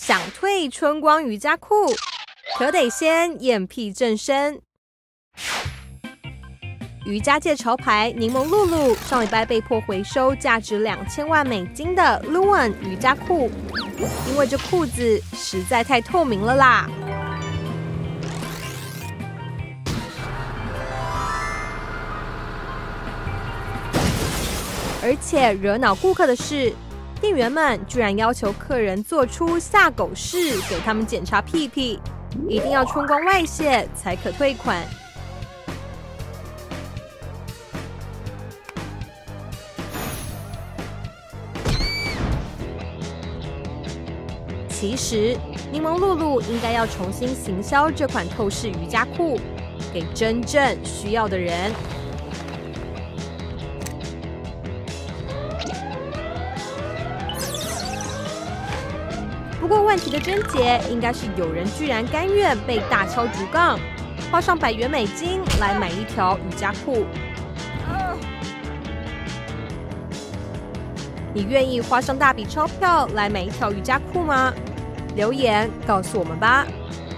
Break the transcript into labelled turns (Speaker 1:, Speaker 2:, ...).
Speaker 1: 想退春光瑜伽裤，可得先验屁正身。瑜伽界潮牌柠檬露露上礼拜被迫回收价值$2000万的 Luon 瑜伽裤，因为这裤子实在太透明了啦。而且惹恼顾客的是，店员们居然要求客人做出下狗式给他们检查屁屁，一定要春光外泄才可退款。其实柠檬露露应该要重新行销这款透视瑜伽裤，给真正需要的人。不过问题的症结应该是有人居然甘愿被大敲竹杠，花上$100元来买一条瑜伽裤。你愿意花上大笔钞票来买一条瑜伽裤吗？留言告诉我们吧。